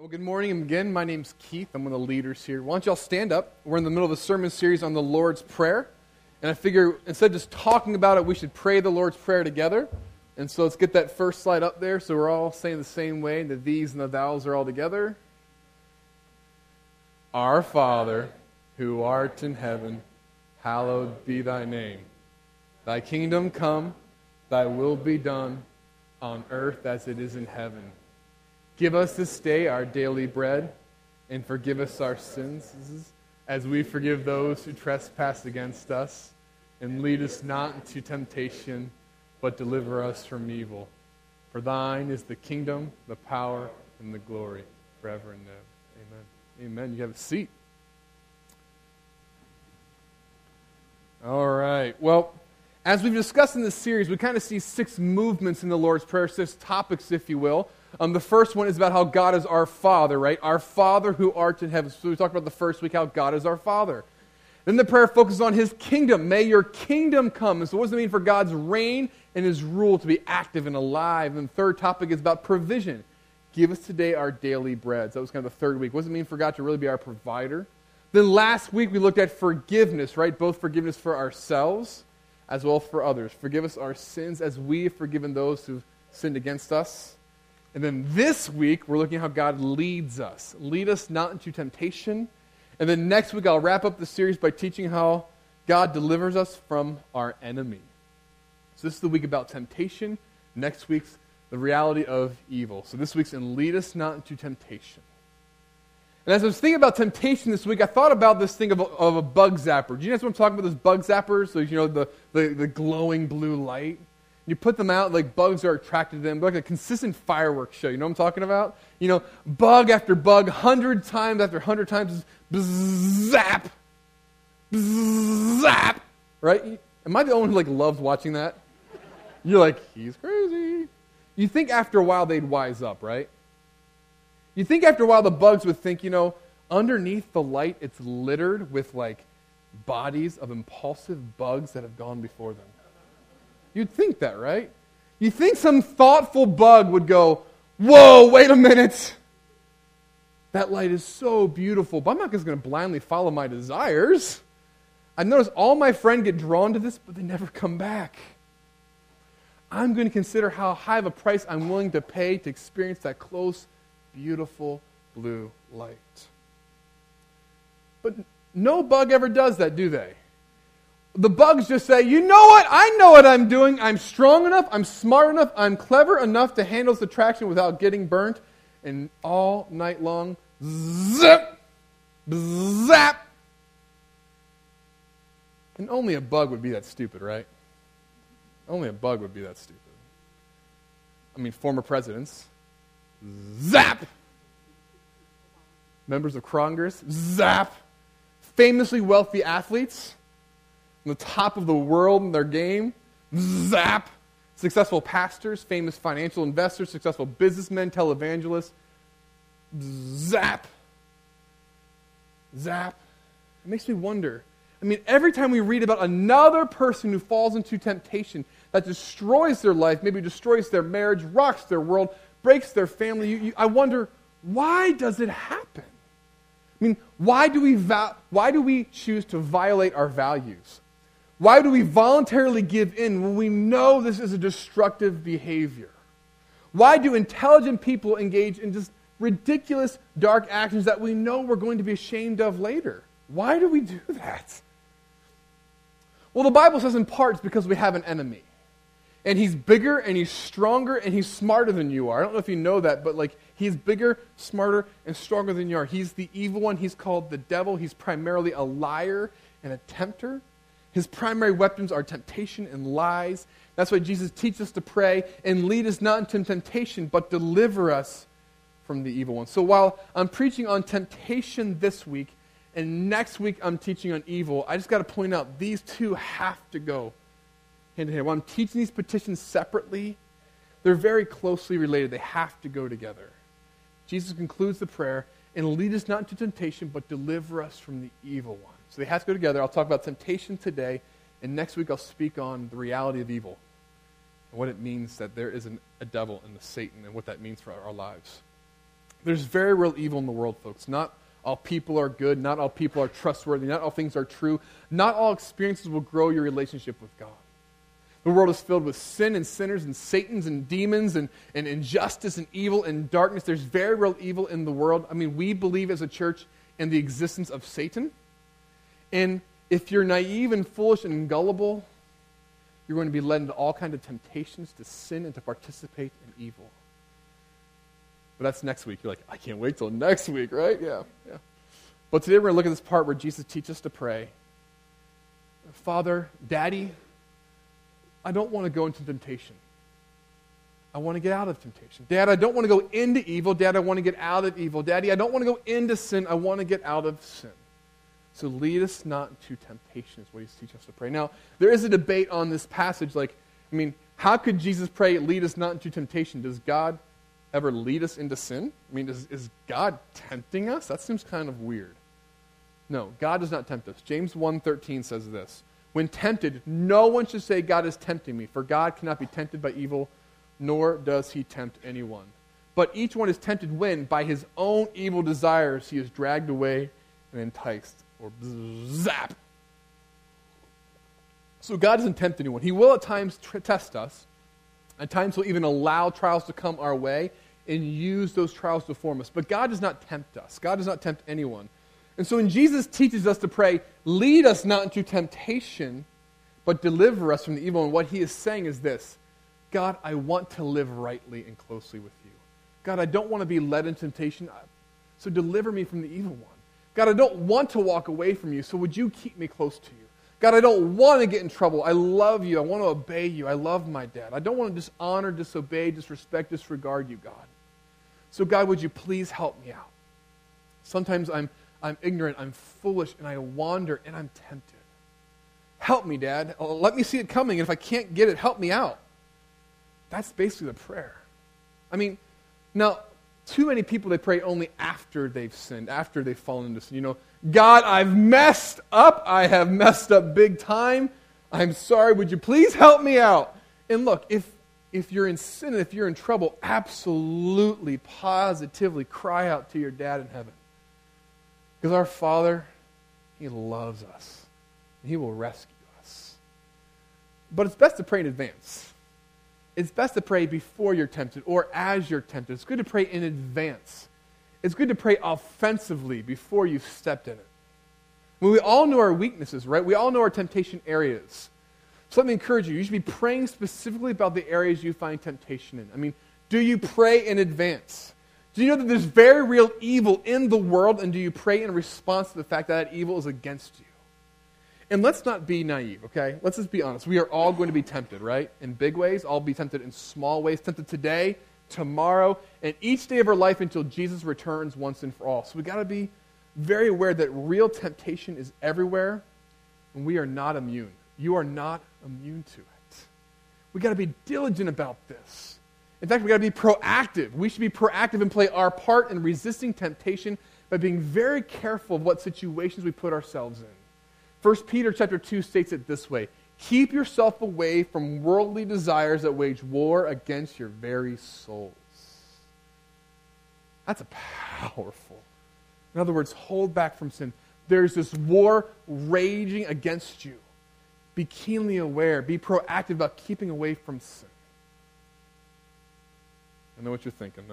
Well, good morning again. My name's Keith. I'm one of the leaders here. Why don't y'all stand up? We're in the middle of a sermon series on the Lord's Prayer. And I figure instead of just talking about it, we should pray the Lord's Prayer together. And so let's get that first slide up there so we're all saying the same way. The these and the thous are all together. Our Father, who art in heaven, hallowed be thy name. Thy kingdom come, thy will be done, on earth as it is in heaven. Give us this day our daily bread, and forgive us our sins, as we forgive those who trespass against us. And lead us not into temptation, but deliver us from evil. For thine is the kingdom, the power, and the glory, forever and ever. Amen. Amen. You have a seat. All right. Well, as we've discussed in this series, we kind of see 6 movements in the Lord's Prayer, 6 topics, if you will. The first one is about how God is our Father, right? Our Father who art in heaven. So we talked about the first week how God is our Father. Then the prayer focuses on His kingdom. May your kingdom come. And so what does it mean for God's reign and His rule to be active and alive? And the third topic is about provision. Give us today our daily bread. So that was kind of the third week. What does it mean for God to really be our provider? Then last week we looked at forgiveness, right? Both forgiveness for ourselves as well as for others. Forgive us our sins as we have forgiven those who've sinned against us. And then this week, we're looking at how God leads us. Lead us not into temptation. And then next week, I'll wrap up the series by teaching how God delivers us from our enemy. So this is the week about temptation. Next week's the reality of evil. So this week's in Lead Us Not Into Temptation. And as I was thinking about temptation this week, I thought about this thing of a bug zapper. Do you guys know what I'm talking about, those bug zappers? So, you know, the glowing blue light. You put them out, like bugs are attracted to them. Like a consistent fireworks show. You know what I'm talking about? You know, bug after bug, 100 times after 100 times, zap, zap. Right? Am I the only one who loves watching that? You're like, he's crazy. You think after a while they'd wise up, right? You think after a while the bugs would think, underneath the light it's littered with bodies of impulsive bugs that have gone before them. You'd think that, right? You think some thoughtful bug would go, whoa, wait a minute. That light is so beautiful, but I'm not just going to blindly follow my desires. I've noticed all my friends get drawn to this, but they never come back. I'm going to consider how high of a price I'm willing to pay to experience that close, beautiful blue light. But no bug ever does that, do they? The bugs just say, you know what? I know what I'm doing. I'm strong enough. I'm smart enough. I'm clever enough to handle this attraction without getting burnt. And all night long, zip, zap. And only a bug would be that stupid, right? Only a bug would be that stupid. I mean, former presidents, zap. Members of Congress, zap. Famously wealthy athletes, on the top of the world in their game, zap. Successful pastors, famous financial investors, successful businessmen, televangelists, zap. Zap. It makes me wonder. I mean, every time we read about another person who falls into temptation that destroys their life, maybe destroys their marriage, rocks their world, breaks their family, I wonder, why does it happen? I mean, why do we choose to violate our values? Why do we voluntarily give in when we know this is a destructive behavior? Why do intelligent people engage in just ridiculous, dark actions that we know we're going to be ashamed of later? Why do we do that? Well, the Bible says in part it's because we have an enemy. And he's bigger, and he's stronger, and he's smarter than you are. I don't know if you know that, but he's bigger, smarter, and stronger than you are. He's the evil one. He's called the devil. He's primarily a liar and a tempter. His primary weapons are temptation and lies. That's why Jesus teaches us to pray, and lead us not into temptation, but deliver us from the evil one. So while I'm preaching on temptation this week, and next week I'm teaching on evil, I just got to point out these two have to go hand in hand. While I'm teaching these petitions separately, they're very closely related. They have to go together. Jesus concludes the prayer, and lead us not into temptation, but deliver us from the evil one. So they have to go together. I'll talk about temptation today, and next week I'll speak on the reality of evil and what it means that there is a devil and a Satan and what that means for our lives. There's very real evil in the world, folks. Not all people are good. Not all people are trustworthy. Not all things are true. Not all experiences will grow your relationship with God. The world is filled with sin and sinners and Satans and demons and injustice and evil and darkness. There's very real evil in the world. I mean, we believe as a church in the existence of Satan. And if you're naive and foolish and gullible, you're going to be led into all kinds of temptations to sin and to participate in evil. But that's next week. You're like, I can't wait till next week, right? Yeah. But today we're going to look at this part where Jesus teaches us to pray. Father, Daddy, I don't want to go into temptation. I want to get out of temptation. Dad, I don't want to go into evil. Dad, I want to get out of evil. Daddy, I don't want to go into sin. I want to get out of sin. So lead us not into temptation is what he's teaching us to pray. Now, there is a debate on this passage. How could Jesus pray, lead us not into temptation? Does God ever lead us into sin? Is God tempting us? That seems kind of weird. No, God does not tempt us. James 1:13 says this. When tempted, no one should say, God is tempting me, for God cannot be tempted by evil, nor does he tempt anyone. But each one is tempted when, by his own evil desires, he is dragged away and enticed, or zap. So God doesn't tempt anyone. He will at times test us. At times he'll even allow trials to come our way and use those trials to form us. But God does not tempt us. God does not tempt anyone. And so when Jesus teaches us to pray, lead us not into temptation, but deliver us from the evil. And what he is saying is this: God, I want to live rightly and closely with you. God, I don't want to be led into temptation, so deliver me from the evil one. God, I don't want to walk away from you, so would you keep me close to you? God, I don't want to get in trouble. I love you. I want to obey you. I love my dad. I don't want to dishonor, disobey, disrespect, disregard you, God. So God, would you please help me out? Sometimes I'm ignorant, I'm foolish, and I wander, and I'm tempted. Help me, Dad. Let me see it coming, and if I can't get it, help me out. That's basically the prayer. Now, too many people, they pray only after they've sinned, after they've fallen into sin. God, I've messed up. I have messed up big time. I'm sorry. Would you please help me out? And look, if you're in sin and if you're in trouble, absolutely, positively cry out to your dad in heaven. Because our Father, he loves us. And he will rescue us. But it's best to pray in advance. It's best to pray before you're tempted or as you're tempted. It's good to pray in advance. It's good to pray offensively before you've stepped in it. We all know our weaknesses, right? We all know our temptation areas. So let me encourage you. You should be praying specifically about the areas you find temptation in. Do you pray in advance? Do you know that there's very real evil in the world, and do you pray in response to the fact that that evil is against you? And let's not be naive, okay? Let's just be honest. We are all going to be tempted, right? In big ways. All be tempted in small ways. Tempted today, tomorrow, and each day of our life until Jesus returns once and for all. So we've got to be very aware that real temptation is everywhere, and we are not immune. You are not immune to it. We've got to be diligent about this. In fact, we've got to be proactive. We should be proactive and play our part in resisting temptation by being very careful of what situations we put ourselves in. 1 Peter chapter 2 states it this way: keep yourself away from worldly desires that wage war against your very souls. That's powerful. In other words, hold back from sin. There's this war raging against you. Be keenly aware. Be proactive about keeping away from sin. I know what you're thinking.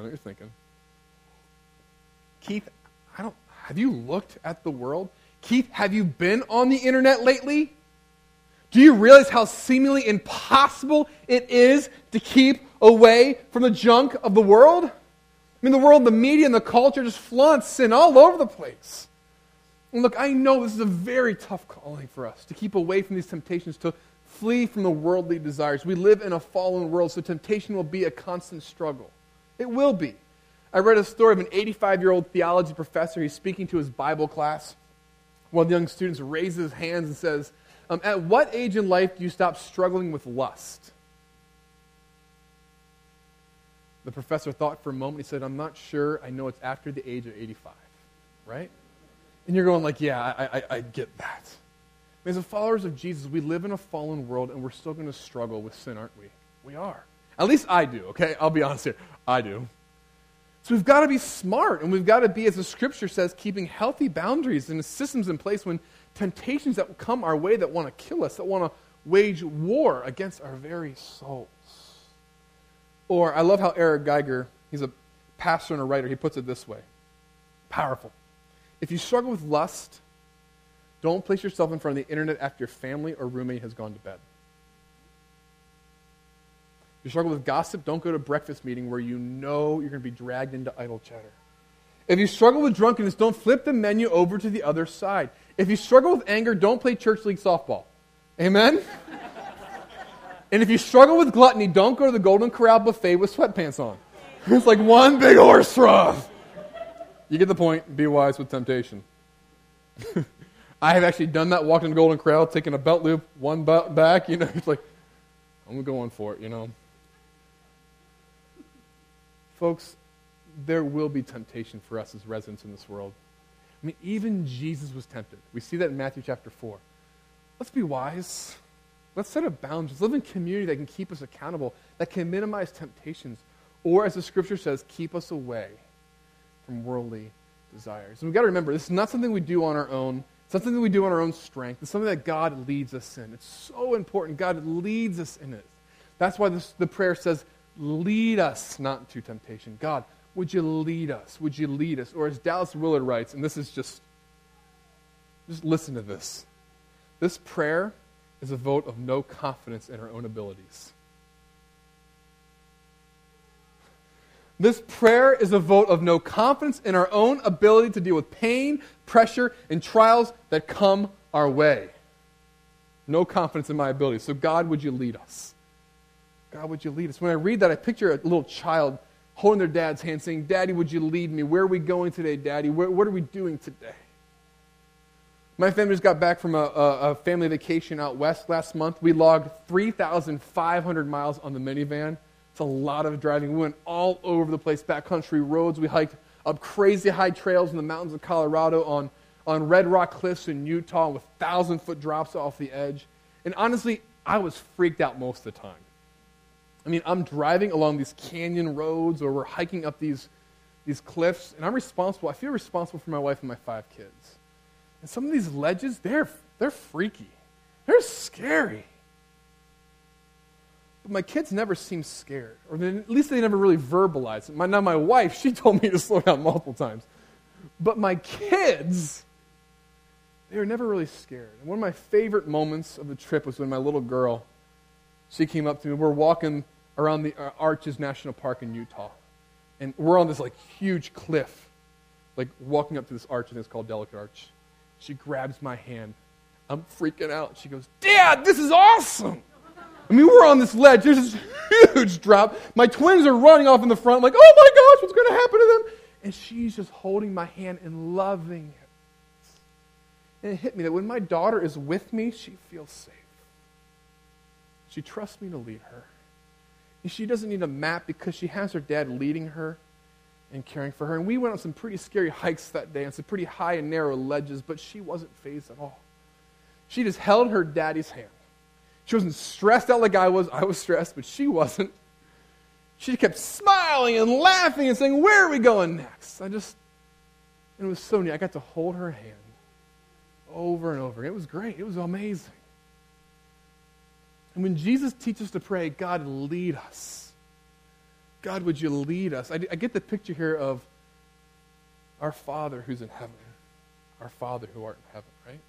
Keith, have you looked at the world? Keith, have you been on the internet lately? Do you realize how seemingly impossible it is to keep away from the junk of the world? The world, the media, and the culture just flaunts sin all over the place. And look, I know this is a very tough calling for us to keep away from these temptations, to flee from the worldly desires. We live in a fallen world, so temptation will be a constant struggle. It will be. I read a story of an 85-year-old theology professor. He's speaking to his Bible class. One of the young students raises his hands and says, at what age in life do you stop struggling with lust? The professor thought for a moment. He said, I'm not sure. I know it's after the age of 85. Right? And you're going like, yeah, I get that. As followers of Jesus, we live in a fallen world, and we're still going to struggle with sin, aren't we? We are. At least I do, okay? I'll be honest here. I do. So we've got to be smart, and we've got to be, as the Scripture says, keeping healthy boundaries and systems in place when temptations that come our way that want to kill us, that want to wage war against our very souls. Or I love how Eric Geiger, he's a pastor and a writer, he puts it this way. Powerful. If you struggle with lust, don't place yourself in front of the internet after your family or roommate has gone to bed. If you struggle with gossip, don't go to a breakfast meeting where you know you're going to be dragged into idle chatter. If you struggle with drunkenness, don't flip the menu over to the other side. If you struggle with anger, don't play church league softball. Amen? And if you struggle with gluttony, don't go to the Golden Corral buffet with sweatpants on. It's like one big horse trough. You get the point. Be wise with temptation. I have actually done that, walked in the Golden Corral, taken a belt loop, one belt back, it's like, I'm going for it, Folks, there will be temptation for us as residents in this world. I mean, even Jesus was tempted. We see that in Matthew chapter 4. Let's be wise. Let's set up boundaries. Live in community that can keep us accountable, that can minimize temptations, or, as the Scripture says, keep us away from worldly desires. And we've got to remember, this is not something we do on our own. It's not something we do on our own strength. It's something that God leads us in. It's so important. God leads us in it. That's why the prayer says, lead us not into temptation. God, would you lead us? Would you lead us? Or as Dallas Willard writes, and this is just listen to this. This prayer is a vote of no confidence in our own abilities. This prayer is a vote of no confidence in our own ability to deal with pain, pressure, and trials that come our way. No confidence in my ability. So God, would you lead us? God, would you lead us? When I read that, I picture a little child holding their dad's hand saying, Daddy, would you lead me? Where are we going today, Daddy? What are we doing today? My family just got back from a family vacation out west last month. We logged 3,500 miles on the minivan. It's a lot of driving. We went all over the place, backcountry roads. We hiked up crazy high trails in the mountains of Colorado on Red Rock Cliffs in Utah with 1,000-foot drops off the edge. And honestly, I was freaked out most of the time. I mean, I'm driving along these canyon roads or we're hiking up these cliffs, and I feel responsible for my wife and my 5 kids. And some of these ledges, they're freaky. They're scary. But my kids never seem scared, or at least they never really verbalize it. Now my wife, she told me to slow down multiple times. But my kids, they were never really scared. And one of my favorite moments of the trip was when my little girl, she came up to me. We're walking around the Arches National Park in Utah. And we're on this huge cliff, walking up to this arch, and it's called Delicate Arch. She grabs my hand. I'm freaking out. She goes, Dad, this is awesome. I mean, we're on this ledge. There's this huge drop. My twins are running off in the front. I'm like, oh my gosh, what's going to happen to them? And she's just holding my hand and loving it. And it hit me that when my daughter is with me, she feels safe. She trusts me to lead her. And she doesn't need a map because she has her dad leading her and caring for her. And we went on some pretty scary hikes that day on some pretty high and narrow ledges, but she wasn't fazed at all. She just held her daddy's hand. She wasn't stressed out like I was. I was stressed, but she wasn't. She kept smiling and laughing and saying, where are we going next? And it was so neat. I got to hold her hand over and over. It was great. It was amazing. And when Jesus teaches us to pray, God, lead us. God, would you lead us? I get the picture here of our Father who's in heaven. Our Father who art in heaven, right?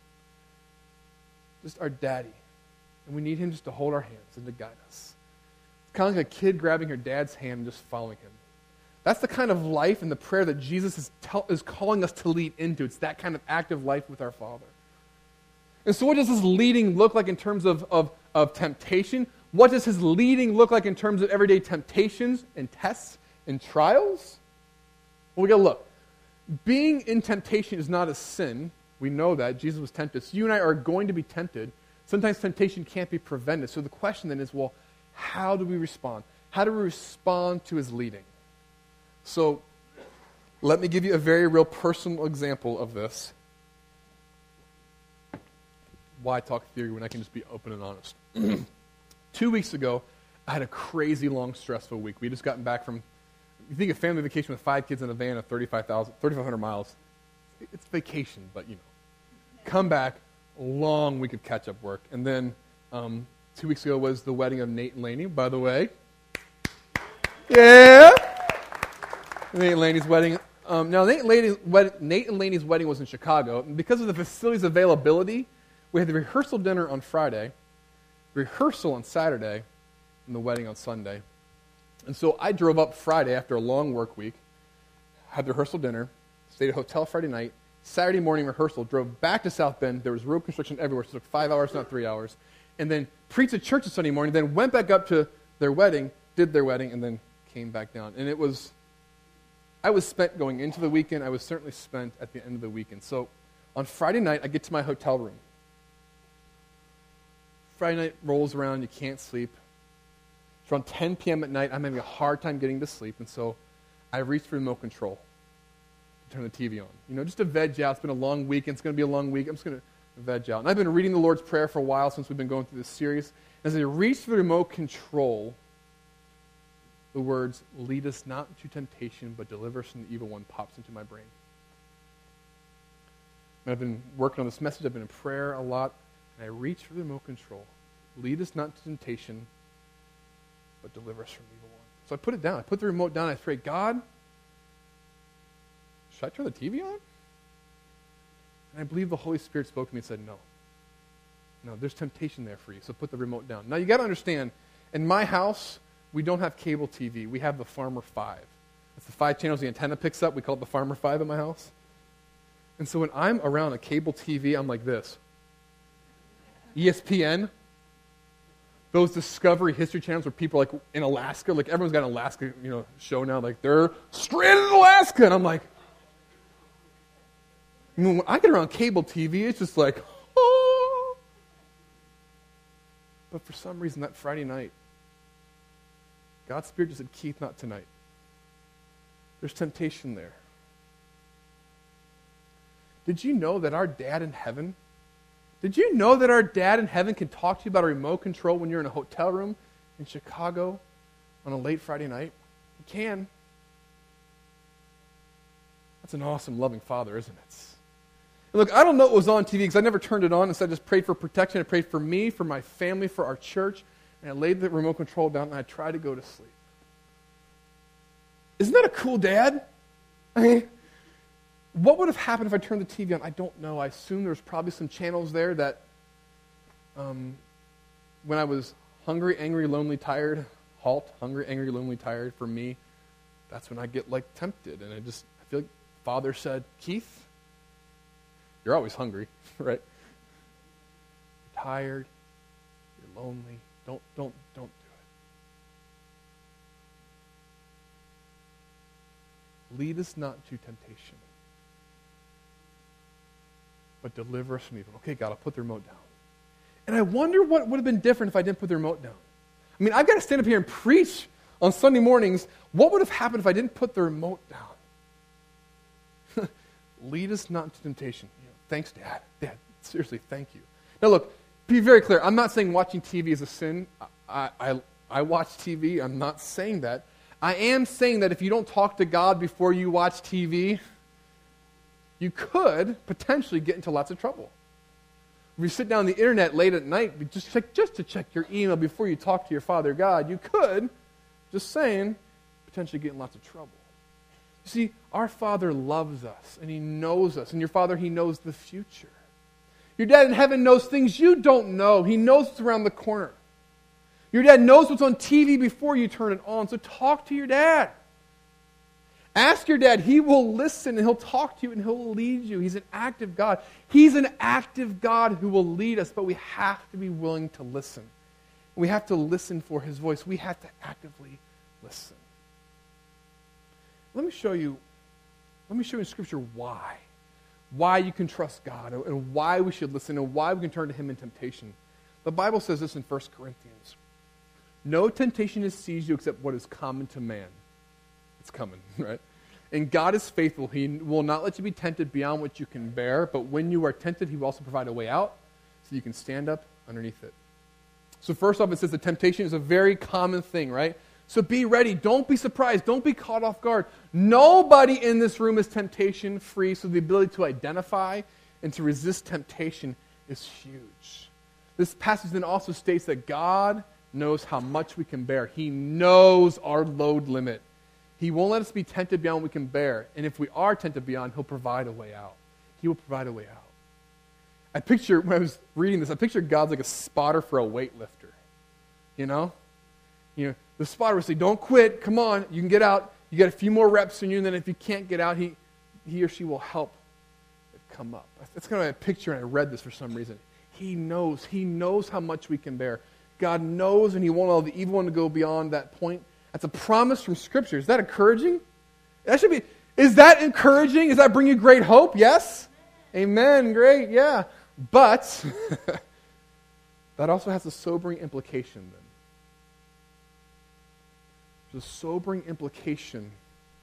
Just our daddy. And we need him just to hold our hands and to guide us. It's kind of like a kid grabbing her dad's hand and just following him. That's the kind of life and the prayer that Jesus is calling us to lead into. It's that kind of active life with our Father. And so what does this leading look like in terms of temptation? What does his leading look like in terms of everyday temptations and tests and trials? Well, we got to look. Being in temptation is not a sin. We know that. Jesus was tempted. So you and I are going to be tempted. Sometimes temptation can't be prevented. So the question then is, well, how do we respond? How do we respond to his leading? So let me give you a very real personal example of this. Why talk theory when I can just be open and honest? 2 weeks ago, I had a crazy long, stressful week. We had just gotten back from you think a family vacation with 5 kids in a van of 3,500 miles, it's vacation, but come back, long week of catch-up work. And then 2 weeks ago was the wedding of Nate and Lainey, by the way. Yeah! Nate and Lainey's wedding. Now, Nate and Lainey's wedding was in Chicago. And because of the facility's availability, we had the rehearsal dinner on Friday, rehearsal on Saturday, and the wedding on Sunday. And so I drove up Friday after a long work week, had the rehearsal dinner, stayed at a hotel Friday night, Saturday morning rehearsal, drove back to South Bend. There was road construction everywhere, so it took 5 hours, not 3 hours. And then preached at church on Sunday morning, then went back up to their wedding, did their wedding, and then came back down. And I was spent going into the weekend. I was certainly spent at the end of the weekend. So on Friday night, I get to my hotel room. Friday night rolls around, you can't sleep. It's around 10 p.m. at night. I'm having a hard time getting to sleep, and so I reach for the remote control to turn the TV on. Just to veg out. It's been a long weekend. It's going to be a long week. I'm just going to veg out. And I've been reading the Lord's Prayer for a while since we've been going through this series. As I reach for the remote control, the words, "Lead us not into temptation, but deliver us from the evil one," pops into my brain. And I've been working on this message. I've been in prayer a lot. And I reach for the remote control. Lead us not into temptation, but deliver us from the evil one. So I put it down. I put the remote down. I pray, God, should I turn the TV on? And I believe the Holy Spirit spoke to me and said, no. No, there's temptation there for you, so put the remote down. Now, you got to understand, in my house, we don't have cable TV. We have the Farmer 5. It's the 5 channels the antenna picks up. We call it the Farmer 5 at my house. And so when I'm around a cable TV, I'm like this. ESPN, those Discovery History channels where people are like in Alaska, like everyone's got an Alaska, show now, like they're stranded in Alaska, and I'm like, when I get around cable TV, it's just like, oh. But for some reason, that Friday night, God's Spirit just said, Keith, not tonight. There's temptation there. Did you know that our dad in heaven can talk to you about a remote control when you're in a hotel room in Chicago on a late Friday night? He can. That's an awesome, loving Father, isn't it? And look, I don't know what was on TV because I never turned it on. Instead, I just prayed for protection. I prayed for me, for my family, for our church. And I laid the remote control down and I tried to go to sleep. Isn't that a cool dad? I mean, what would have happened if I turned the TV on? I don't know. I assume there's probably some channels there that when I was hungry, angry, lonely, tired, hungry, angry, lonely, tired, for me, that's when I get tempted. And I feel like Father said, Keith, you're always hungry, right? You're tired, you're lonely. Don't do it. Lead us not to temptation, but deliver us from evil. Okay, God, I'll put the remote down. And I wonder what would have been different if I didn't put the remote down. I mean, I've got to stand up here and preach on Sunday mornings. What would have happened if I didn't put the remote down? Lead us not into temptation. Thanks, Dad. Dad, seriously, thank you. Now look, be very clear. I'm not saying watching TV is a sin. I watch TV. I'm not saying that. I am saying that if you don't talk to God before you watch TV, you could potentially get into lots of trouble. If you sit down on the internet late at night just to check your email before you talk to your Father God, you could, just saying, potentially get in lots of trouble. You see, our Father loves us, and He knows us. And your Father, He knows the future. Your dad in heaven knows things you don't know. He knows what's around the corner. Your dad knows what's on TV before you turn it on, so talk to your dad. Ask your dad. He will listen, and He'll talk to you, and He'll lead you. He's an active God. He's an active God who will lead us, but we have to be willing to listen. We have to listen for His voice. We have to actively listen. Let me show you in Scripture why you can trust God, and why we should listen, and why we can turn to Him in temptation. The Bible says this in 1 Corinthians. No temptation has seized you except what is common to man. It's coming, right? And God is faithful. He will not let you be tempted beyond what you can bear, but when you are tempted, He will also provide a way out so you can stand up underneath it. So first off, it says that temptation is a very common thing, right? So be ready. Don't be surprised. Don't be caught off guard. Nobody in this room is temptation-free, so the ability to identify and to resist temptation is huge. This passage then also states that God knows how much we can bear. He knows our load limit. He won't let us be tempted beyond what we can bear. And if we are tempted beyond, He'll provide a way out. He will provide a way out. When I was reading this, I pictured God's like a spotter for a weightlifter. You know, the spotter would say, don't quit, come on, you can get out. You got a few more reps in you, and then if you can't get out, he or she will help it come up. That's kind of a picture, and I read this for some reason. He knows how much we can bear. God knows, and He won't allow the evil one to go beyond that point. That's a promise from Scripture. Is that encouraging? Is that encouraging? Does that bring you great hope? Yes? Amen. Great, yeah. But that also has a sobering implication then. There's a sobering implication.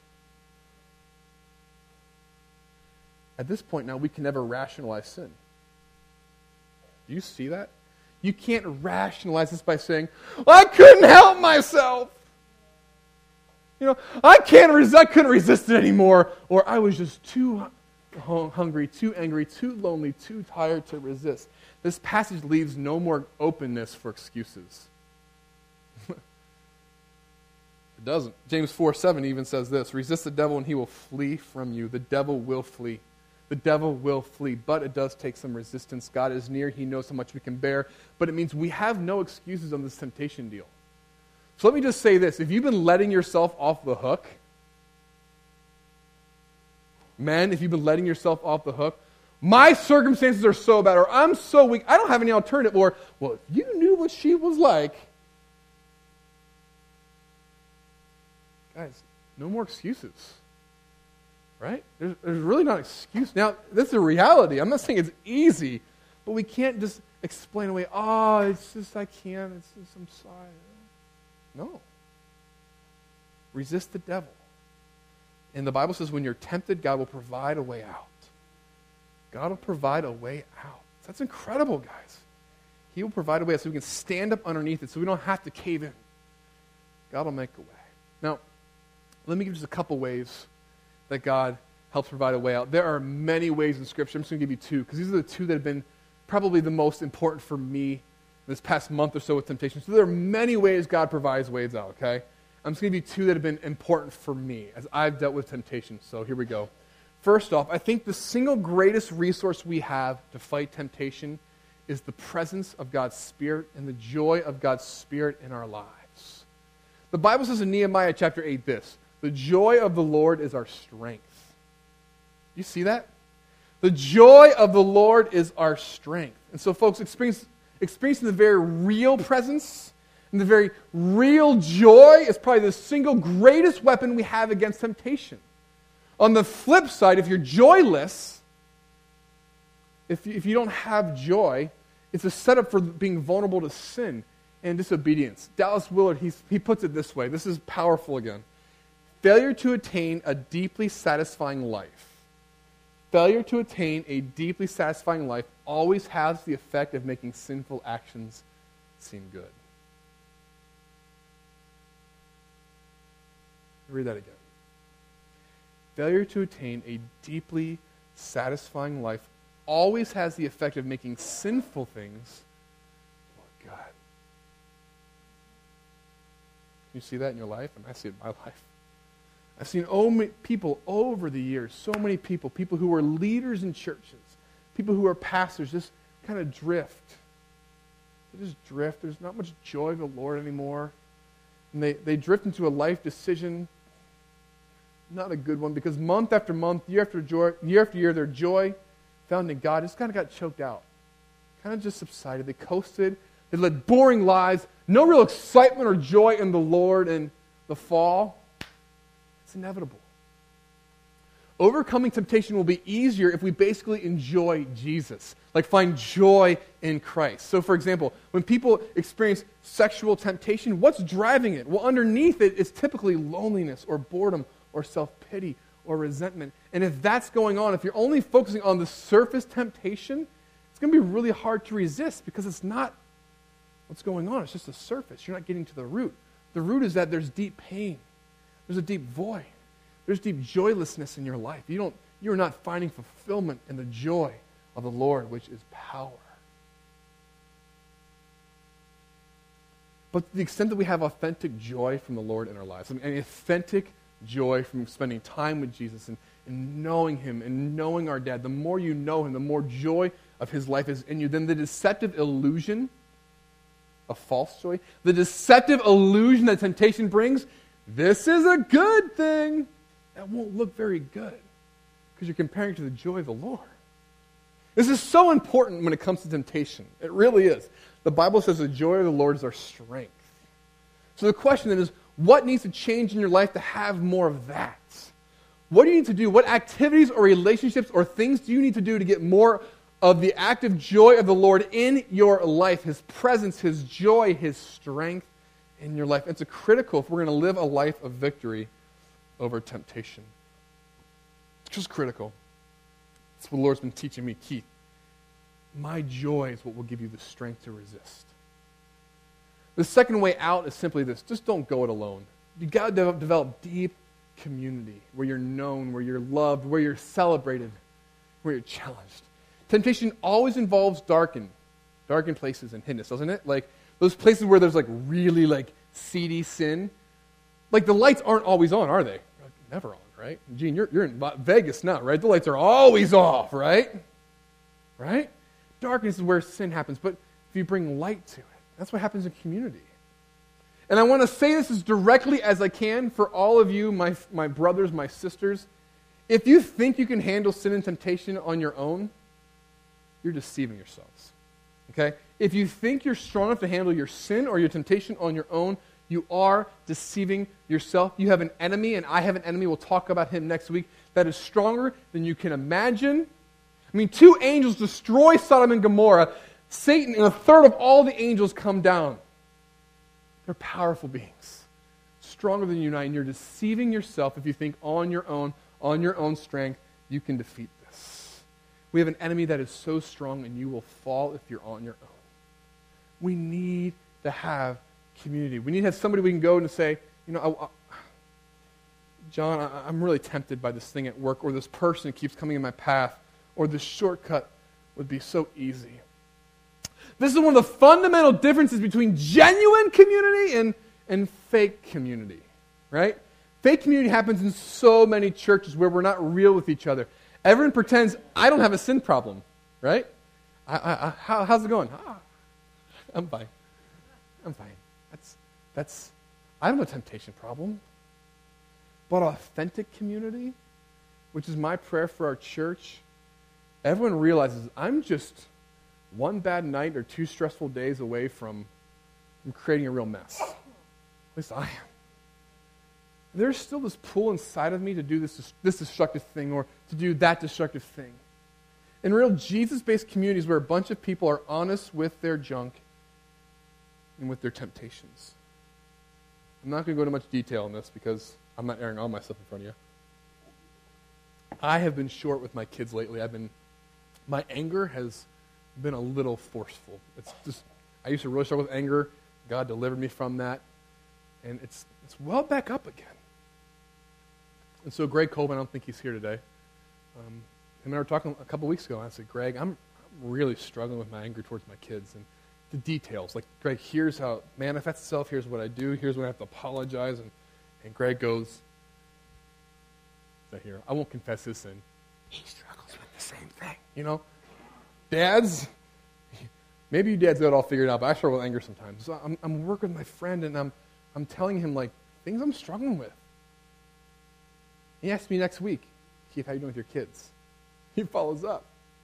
At this point now, we can never rationalize sin. Do you see that? You can't rationalize this by saying, I couldn't help myself. I couldn't resist it anymore. Or I was just too hungry, too angry, too lonely, too tired to resist. This passage leaves no more openness for excuses. It doesn't. James 4:7 even says this, resist the devil and he will flee from you. The devil will flee. The devil will flee. But it does take some resistance. God is near. He knows how much we can bear. But it means we have no excuses on this temptation deal. So let me just say this. If you've been letting yourself off the hook, men, if you've been letting yourself off the hook, my circumstances are so bad, or I'm so weak, I don't have any alternative, or, well, if you knew what she was like. Guys, no more excuses. Right? There's really not an excuse. Now, this is a reality. I'm not saying it's easy, but we can't just explain away, it's just I can't, it's just I'm sorry. No. Resist the devil. And the Bible says when you're tempted, God will provide a way out. God will provide a way out. That's incredible, guys. He will provide a way out so we can stand up underneath it so we don't have to cave in. God will make a way. Now, let me give you just a couple ways that God helps provide a way out. There are many ways in Scripture. I'm just going to give you two, because these are the two that have been probably the most important for me this past month or so with temptation. So there are many ways God provides ways out, okay? I'm just going to give you two that have been important for me as I've dealt with temptation. So here we go. First off, I think the single greatest resource we have to fight temptation is the presence of God's Spirit and the joy of God's Spirit in our lives. The Bible says in Nehemiah chapter 8 this, the joy of the Lord is our strength. You see that? The joy of the Lord is our strength. And so folks, experiencing the very real presence and the very real joy is probably the single greatest weapon we have against temptation. On the flip side, if you're joyless, if you don't have joy, it's a setup for being vulnerable to sin and disobedience. Dallas Willard, he puts it this way. This is powerful again. Failure to attain a deeply satisfying life. Failure to attain a deeply satisfying life always has the effect of making sinful actions seem good. Read that again. Failure to attain a deeply satisfying life always has the effect of making sinful things look good. Can you see that in your life? And I see it in my life. I've seen people over the years, so many people who were leaders in churches, people who are pastors, just kind of drift. They just drift. There's not much joy of the Lord anymore. And they drift into a life decision, not a good one, because month after month, year after year, their joy found in God just kind of got choked out. Kind of just subsided. They coasted. They led boring lives. No real excitement or joy in the Lord. And the fall, it's inevitable. Overcoming temptation will be easier if we basically enjoy Jesus, like find joy in Christ. So, for example, when people experience sexual temptation, what's driving it? Well, underneath it is typically loneliness or boredom or self-pity or resentment. And if that's going on, if you're only focusing on the surface temptation, it's going to be really hard to resist because it's not what's going on. It's just the surface. You're not getting to the root. The root is that there's deep pain. There's a deep void. There's deep joylessness in your life. You're not finding fulfillment in the joy of the Lord, which is power. But to the extent that we have authentic joy from the Lord in our lives, an authentic joy from spending time with Jesus and knowing Him and knowing our dad, the more you know Him, the more joy of His life is in you. Then the deceptive illusion of false joy, the deceptive illusion that temptation brings, this is a good thing, that won't look very good because you're comparing it to the joy of the Lord. This is so important when it comes to temptation. It really is. The Bible says the joy of the Lord is our strength. So the question then is, what needs to change in your life to have more of that? What do you need to do? What activities or relationships or things do you need to do to get more of the active joy of the Lord in your life? His presence, His joy, His strength in your life. It's critical if we're going to live a life of victory over temptation. It's just critical. It's what the Lord's been teaching me, Keith. My joy is what will give you the strength to resist. The second way out is simply this. Just don't go it alone. You've got to develop deep community where you're known, where you're loved, where you're celebrated, where you're challenged. Temptation always involves darkened places and hiddenness, doesn't it? Like those places where there's really seedy sin. Like the lights aren't always on, are they? Never on, right? Gene, you're in Vegas now, right? The lights are always off, right? Right? Darkness is where sin happens, but if you bring light to it, that's what happens in community. And I want to say this as directly as I can for all of you, my brothers, my sisters. If you think you can handle sin and temptation on your own, you're deceiving yourselves. Okay? If you think you're strong enough to handle your sin or your temptation on your own, you are deceiving yourself. You have an enemy, and I have an enemy. We'll talk about him next week. That is stronger than you can imagine. I mean, 2 angels destroy Sodom and Gomorrah. Satan and a third of all the angels come down. They're powerful beings, stronger than you and you're deceiving yourself if you think on your own strength, you can defeat this. We have an enemy that is so strong, and you will fall if you're on your own. We need to have community. We need to have somebody we can go and say, John, I'm really tempted by this thing at work, or this person keeps coming in my path, or this shortcut would be so easy. This is one of the fundamental differences between genuine community and fake community, right? Fake community happens in so many churches where we're not real with each other. Everyone pretends, I don't have a sin problem, right? How's it going? I'm fine. I don't have a temptation problem. But authentic community, which is my prayer for our church, everyone realizes I'm just one bad night or 2 stressful days away from creating a real mess. At least I am. There's still this pull inside of me to do this destructive thing or to do that destructive thing. In real Jesus-based communities where a bunch of people are honest with their junk and with their temptations. I'm not going to go into much detail on this because I'm not airing all my stuff in front of you. I have been short with my kids lately. My anger has been a little forceful. I used to really struggle with anger. God delivered me from that. And it's well back up again. And so Greg Colvin, I don't think he's here today. Him and I were talking a couple weeks ago, and I said, Greg, I'm really struggling with my anger towards my kids. And the details, like, Greg, here's how it manifests itself, here's what I do, here's when I have to apologize. And Greg goes, here, I won't confess his sin. He struggles with the same thing, Dads, maybe you dads got it all figured out, but I struggle with anger sometimes. So I'm working with my friend, and I'm telling him, things I'm struggling with. He asks me next week, Keith, how you doing with your kids? He follows up.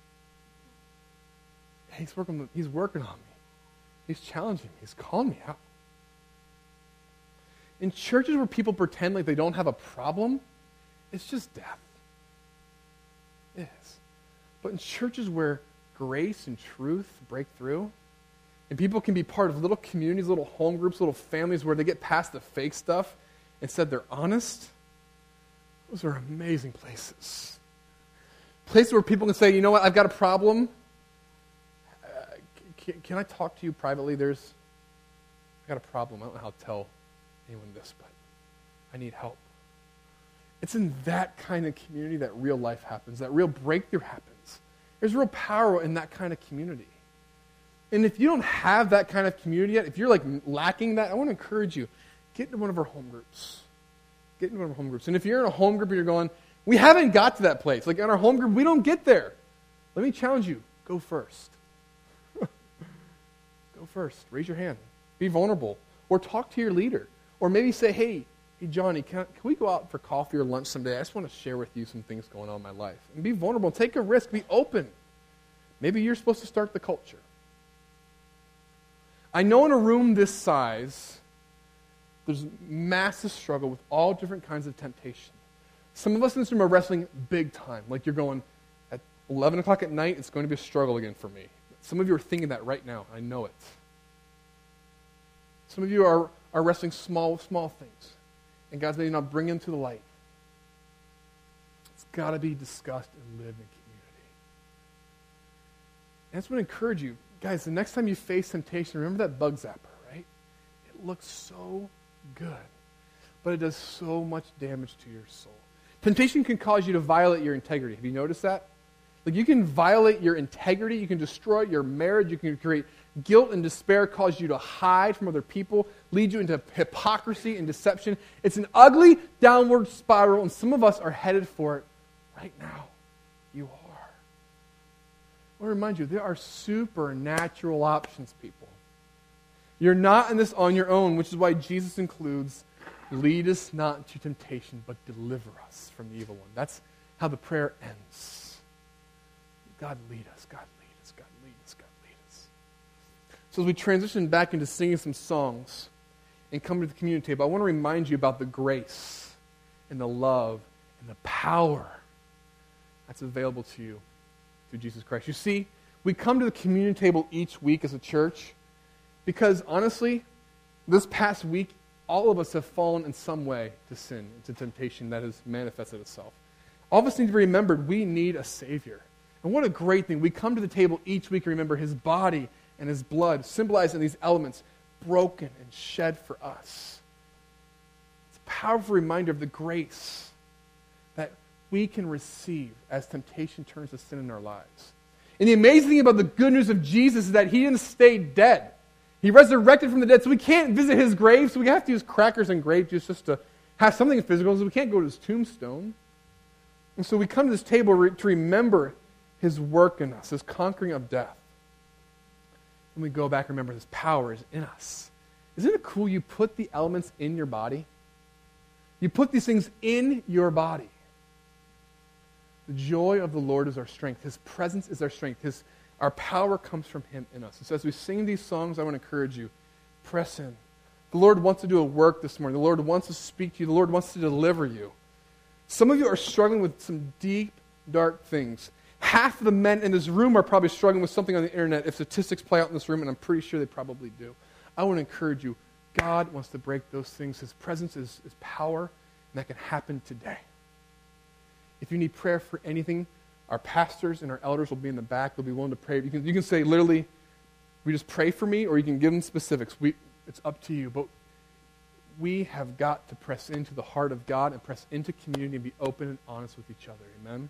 He's working on me. He's challenging me. He's calling me out. In churches where people pretend like they don't have a problem, it's just death. It is. But in churches where grace and truth break through, and people can be part of little communities, little home groups, little families where they get past the fake stuff, instead they're honest, those are amazing places. Places where people can say, you know what, I've got a problem. Can I talk to you privately? I got a problem. I don't know how to tell anyone this, but I need help. It's in that kind of community that real life happens, that real breakthrough happens. There's real power in that kind of community. And if you don't have that kind of community yet, if you're like lacking that, I want to encourage you, get into one of our home groups. Get into one of our home groups. And if you're in a home group and you're going, we haven't got to that place. Like in our home group, we don't get there. Let me challenge you, go first. Go first. Raise your hand. Be vulnerable. Or talk to your leader. Or maybe say, hey Johnny, can we go out for coffee or lunch someday? I just want to share with you some things going on in my life. And be vulnerable. Take a risk. Be open. Maybe you're supposed to start the culture. I know in a room this size, there's massive struggle with all different kinds of temptation. Some of us in this room are wrestling big time. Like you're going, at 11 o'clock at night, it's going to be a struggle again for me. Some of you are thinking that right now. I know it. Some of you are wrestling small things. And God's maybe not bringing them to the light. It's got to be discussed and lived in community. And that's what I encourage you. Guys, the next time you face temptation, remember that bug zapper, right? It looks so good, but it does so much damage to your soul. Temptation can cause you to violate your integrity. Have you noticed that? Like you can violate your integrity, you can destroy your marriage, you can create guilt and despair, cause you to hide from other people, lead you into hypocrisy and deception. It's an ugly downward spiral, and some of us are headed for it right now. You are. I want to remind you, there are supernatural options, people. You're not in this on your own, which is why Jesus includes, lead us not into temptation, but deliver us from the evil one. That's how the prayer ends. God lead us, God lead us, God lead us, God lead us. So as we transition back into singing some songs and come to the community table, I want to remind you about the grace and the love and the power that's available to you through Jesus Christ. You see, we come to the communion table each week as a church because, honestly, this past week, all of us have fallen in some way to sin, to temptation that has manifested itself. All of us need to be remembered we need a Savior. And what a great thing. We come to the table each week and remember His body and His blood, symbolizing these elements, broken and shed for us. It's a powerful reminder of the grace that we can receive as temptation turns to sin in our lives. And the amazing thing about the good news of Jesus is that He didn't stay dead. He resurrected from the dead, so we can't visit His grave, so we have to use crackers and grape juice just to have something physical, so we can't go to His tombstone. And so we come to this table to remember His work in us, His conquering of death. And we go back and remember His power is in us. Isn't it cool you put the elements in your body? You put these things in your body. The joy of the Lord is our strength. His presence is our strength. Our power comes from Him in us. And so as we sing these songs, I want to encourage you, press in. The Lord wants to do a work this morning. The Lord wants to speak to you. The Lord wants to deliver you. Some of you are struggling with some deep, dark things. Half of the men in this room are probably struggling with something on the internet if statistics play out in this room, and I'm pretty sure they probably do. I want to encourage you, God wants to break those things. His presence is power, and that can happen today. If you need prayer for anything, our pastors and our elders will be in the back. They'll be willing to pray. You can say literally, we just pray for me, or you can give them specifics. It's up to you. But we have got to press into the heart of God and press into community and be open and honest with each other. Amen?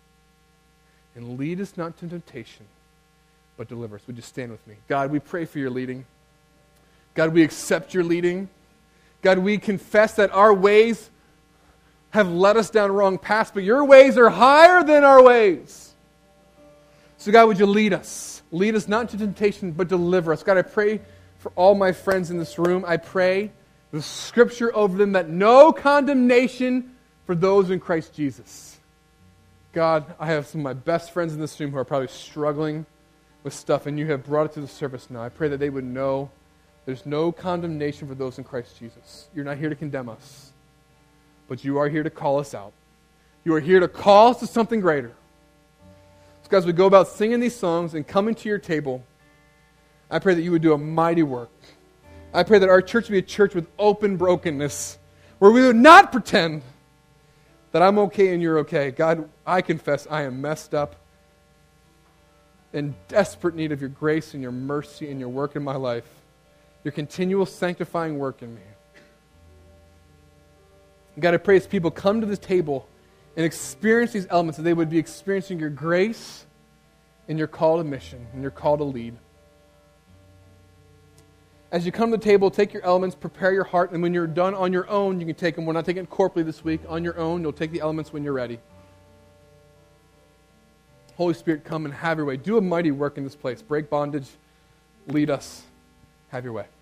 And lead us not to temptation, but deliver us. Would you stand with me? God, we pray for your leading. God, we accept your leading. God, we confess that our ways have led us down wrong paths, but your ways are higher than our ways. So God, would you lead us? Lead us not into temptation, but deliver us. God, I pray for all my friends in this room. I pray the Scripture over them that no condemnation for those in Christ Jesus. God, I have some of my best friends in this room who are probably struggling with stuff, and you have brought it to the surface now. I pray that they would know there's no condemnation for those in Christ Jesus. You're not here to condemn us, but you are here to call us out. You are here to call us to something greater. So guys, we go about singing these songs and coming to your table. I pray that you would do a mighty work. I pray that our church would be a church with open brokenness, where we would not pretend that I'm okay and you're okay. God, I confess I am messed up, in desperate need of your grace and your mercy and your work in my life, your continual sanctifying work in me. God, I pray as people come to this table and experience these elements, that they would be experiencing your grace and your call to mission and your call to lead. As you come to the table, take your elements, prepare your heart, and when you're done on your own, you can take them. We're not taking it corporately this week. On your own, you'll take the elements when you're ready. Holy Spirit, come and have your way. Do a mighty work in this place. Break bondage. Lead us. Have your way.